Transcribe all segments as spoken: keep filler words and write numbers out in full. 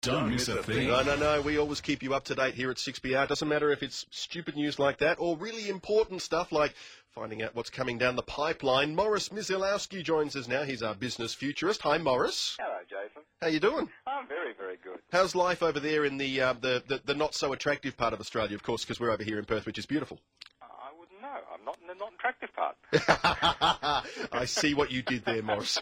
Don't miss a thing. No, no, no. We always keep you up to date here at six B R. Doesn't matter if it's stupid news like that or really important stuff like finding out what's coming down the pipeline. Morris Mizilowski joins us now. He's our business futurist. Hi, Morris. Hello, Jason. How you doing? I'm very, very good. How's life over there in the uh, the, the, the not-so-attractive part of Australia, of course, because we're over here in Perth, which is beautiful? I wouldn't know. I'm not in the not-attractive part. I see what you did there, Morris.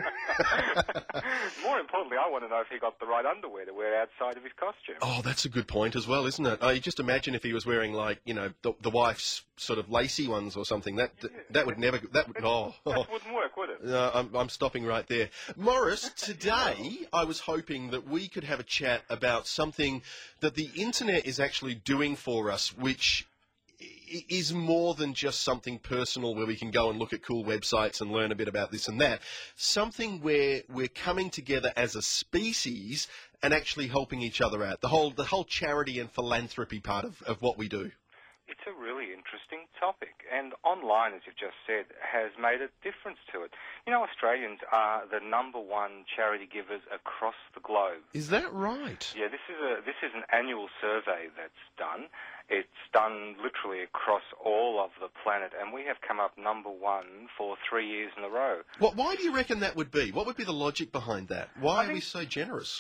More importantly, I want to know if he got the right underwear to wear outside of his costume. Oh, that's a good point as well, isn't it? Oh, you just imagine if he was wearing, like, you know, the, the wife's sort of lacy ones or something. That that, that would never... That would, oh, That wouldn't work, would it? No, I'm, I'm stopping right there. Morris, today I was hoping that we could have a chat about something that the internet is actually doing for us, which i- is more than just something personal where we can go and look at cool websites and learn a bit about this and that. Something where we're coming together as a species and actually helping each other out. The whole, the whole charity and philanthropy part of, of what we do. It's a really interesting topic, and online, as you've just said, has made a difference to it. You know, Australians are the number one charity givers across the globe. Is that right? Yeah, this is a this is an annual survey that's done. It's done literally across all of the planet, and we have come up number one for three years in a row. What, why do you reckon that would be? What would be the logic behind that? Why I are we think- so generous?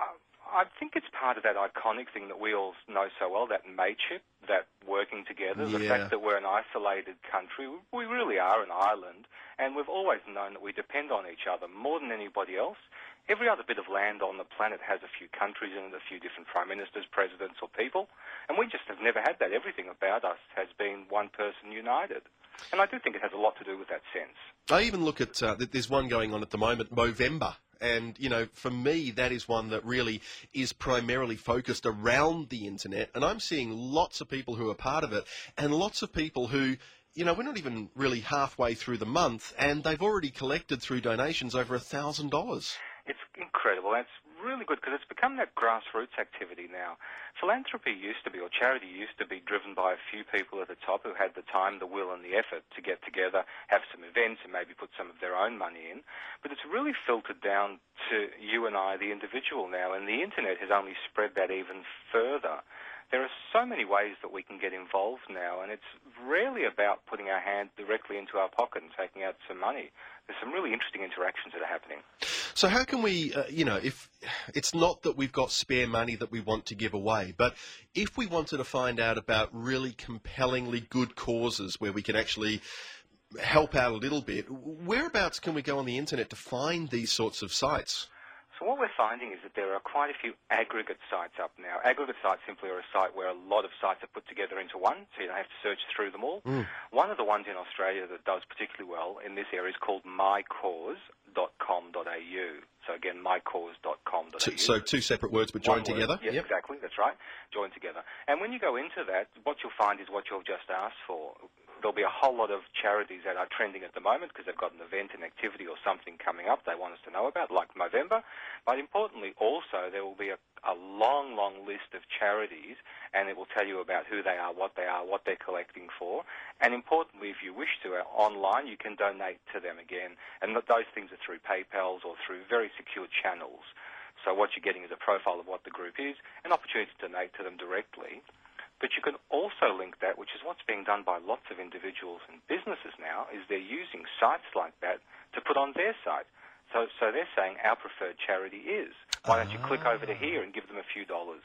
I think it's part of that iconic thing that we all know so well, that mateship, that working together, the Yeah. fact that we're an isolated country. We really are an island, and we've always known that we depend on each other more than anybody else. Every other bit of land on the planet has a few countries in it, a few different prime ministers, presidents, or people, and we just have never had that. Everything about us has been one person united. And I do think it has a lot to do with that sense. I even look at, uh, th- there's one going on at the moment, Movember. And, you know, for me, that is one that really is primarily focused around the internet. And I'm seeing lots of people who are part of it and lots of people who, you know, we're not even really halfway through the month and they've already collected through donations over a thousand dollars. It's incredible. It's really good because it's become that grassroots activity now. Philanthropy used to be, or charity used to be, driven by a few people at the top who had the time, the will and the effort to get together, have some events and maybe put some of their own money in. But it's really filtered down to you and I, the individual now, and the internet has only spread that even further. There are so many ways that we can get involved now, and it's rarely about putting our hand directly into our pocket and taking out some money. There's some really interesting interactions that are happening. So how can we, uh, you know, if it's not that we've got spare money that we want to give away, but if we wanted to find out about really compellingly good causes where we can actually help out a little bit, whereabouts can we go on the internet to find these sorts of sites? So what we're finding is that there are quite a few aggregate sites up now. Aggregate sites simply are a site where a lot of sites are put together into one, so you don't have to search through them all. Mm. One of the ones in Australia that does particularly well in this area is called my cause dot com dot a u. So again, my cause dot com dot a u. So two separate words but One joined word. together? Yes, Yep. exactly. That's right. Joined together. And when you go into that, what you'll find is what you've just asked for. There'll be a whole lot of charities that are trending at the moment because they've got an event, an activity or something coming up they want us to know about, like Movember. But importantly, also, there will be a, a long, long list of charities, and it will tell you about who they are, what they are, what they're collecting for. And importantly, if you wish to, uh, online, you can donate to them again. And th- those things are through PayPals or through very secure channels. So what you're getting is a profile of what the group is, an opportunity to donate to them directly. But you can also link that, which is what's being done by lots of individuals and businesses now, is they're using sites like that to put on their site. So, so they're saying our preferred charity is. Why don't you click over to here and give them a few dollars?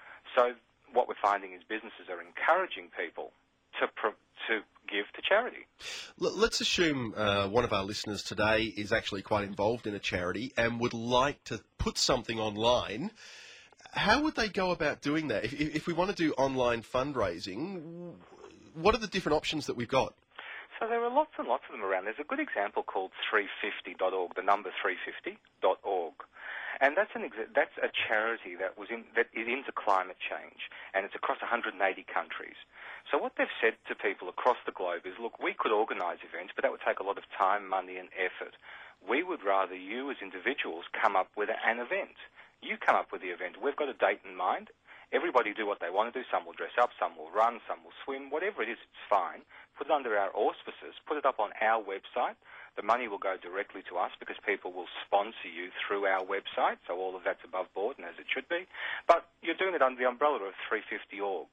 So what we're finding is businesses are encouraging people to pro- to give to charity. L- Let's assume uh, one of our listeners today is actually quite involved in a charity and would like to put something online. How would they go about doing that? If, if we want to do online fundraising, what are the different options that we've got? So there are lots and lots of them around. There's a good example called three fifty dot org, the number three fifty dot org. And that's an exa- that's a charity that was in that is into climate change, and it's across one hundred eighty countries. So what they've said to people across the globe is, look, we could organise events, but that would take a lot of time, money and effort. We would rather you as individuals come up with an event. You come up with the event. We've got a date in mind. Everybody do what they want to do. Some will dress up, some will run, some will swim. Whatever it is, it's fine. Put it under our auspices. Put it up on our website. The The money will go directly to us because people will sponsor you through our website, so all of that's above board and as it should be. But you're doing it under the umbrella of three fifty org.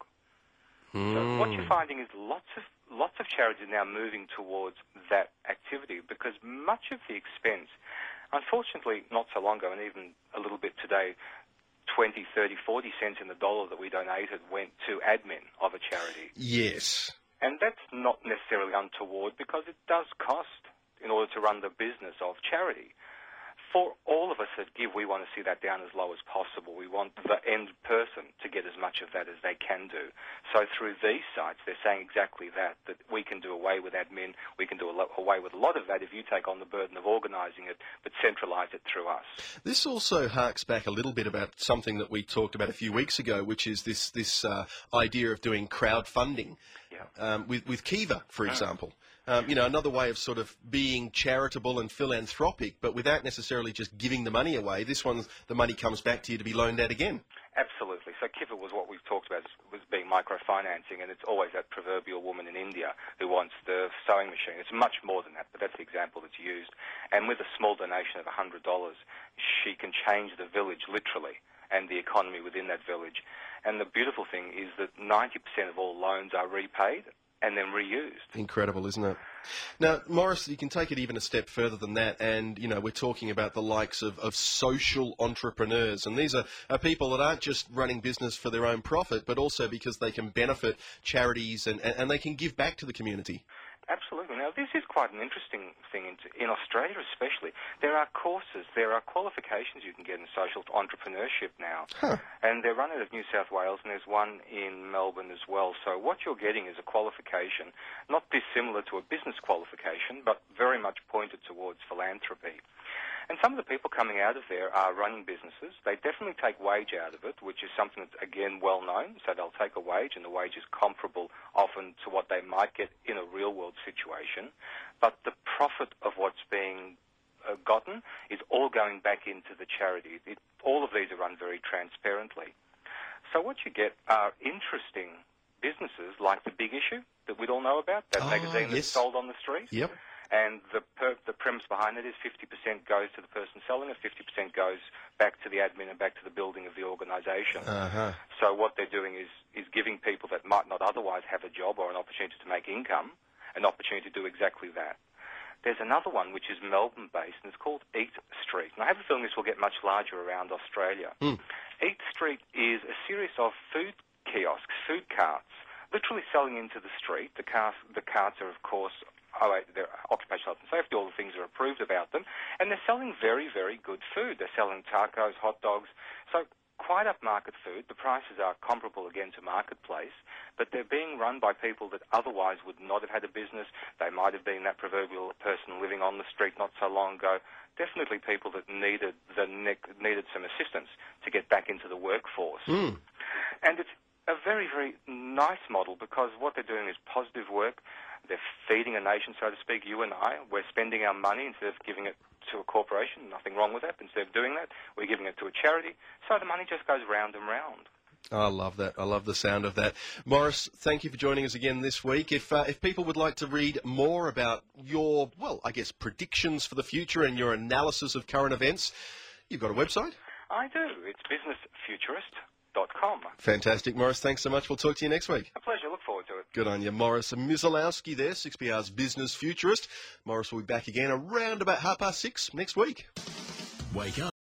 Mm. So what you're finding is lots of lots of charities are now moving towards that activity because much of the expense, unfortunately, not so long ago, and even a little bit today, twenty, thirty, forty cents in the dollar that we donated went to admin of a charity. Yes. And that's not necessarily untoward because it does cost in order to run the business of charity. For all of us that give, we want to see that down as low as possible. We want the end person to get as much of that as they can do. So through these sites, they're saying exactly that, that we can do away with admin, we can do away with a lot of that if you take on the burden of organising it, but centralise it through us. This also harks back a little bit about something that we talked about a few weeks ago, which is this, this uh, idea of doing crowdfunding. Yeah. Um, with, with Kiva, for example. Um, you know, another way of sort of being charitable and philanthropic, but without necessarily just giving the money away. This one, the money comes back to you to be loaned out again. Absolutely. So Kiva was what we've talked about, was being microfinancing, and it's always that proverbial woman in India who wants the sewing machine. It's much more than that, but that's the example that's used. And with a small donation of one hundred dollars, she can change the village literally and the economy within that village. And the beautiful thing is that ninety percent of all loans are repaid and then reused. Incredible, isn't it? Now, Morris, you can take it even a step further than that, and, you know, we're talking about the likes of, of social entrepreneurs, and these are, are people that aren't just running business for their own profit, but also because they can benefit charities and, and, and they can give back to the community. Absolutely. Now, this is quite an interesting thing in, in Australia especially. There are courses, there are qualifications you can get in social entrepreneurship now. Huh. And they're run out of New South Wales, and there's one in Melbourne as well. So what you're getting is a qualification, not dissimilar to a business qualification, but very much pointed towards philanthropy. And some of the people coming out of there are running businesses. They definitely take wage out of it, which is something that's, again, well known. So they'll take a wage, and the wage is comparable often to what they might get in a real-world situation. But the profit of what's being uh, gotten is all going back into the charity. It, all of these are run very transparently. So what you get are interesting businesses like The Big Issue that we'd all know about, that oh, magazine yes. that's sold on the street. Yep. And the per, the premise behind it is fifty percent goes to the person selling it, fifty percent goes back to the admin and back to the building of the organisation. Uh-huh. So what they're doing is, is giving people that might not otherwise have a job or an opportunity to make income an opportunity to do exactly that. There's another one which is Melbourne-based, and it's called Eat Street. And I have a feeling this will get much larger around Australia. Mm. Eat Street is a series of food kiosks, food carts, literally selling into the street. The, car, the carts are, of course, Oh, they're occupational health and safety, all the things are approved about them, and they're selling very, very good food. They're selling tacos, hot dogs, so quite upmarket food. The prices are comparable again to marketplace, but they're being run by people that otherwise would not have had a business. They might have been that proverbial person living on the street not so long ago. Definitely people that needed the ne- needed some assistance to get back into the workforce. Mm. And it's a very, very nice model because what they're doing is positive work. They're feeding a nation, so to speak, you and I. We're spending our money instead of giving it to a corporation. Nothing wrong with that. Instead of doing that, we're giving it to a charity. So the money just goes round and round. I love that. I love the sound of that. Morris, thank you for joining us again this week. If uh, if people would like to read more about your, well, I guess, predictions for the future and your analysis of current events, you've got a website? I do. It's business futurist dot com. Fantastic. Morris, thanks so much. We'll talk to you next week. A pleasure. Look forward to it. Good on you. Morris Mizalowski there, six B R's Business Futurist. Morris will be back again around about half past six next week. Wake up.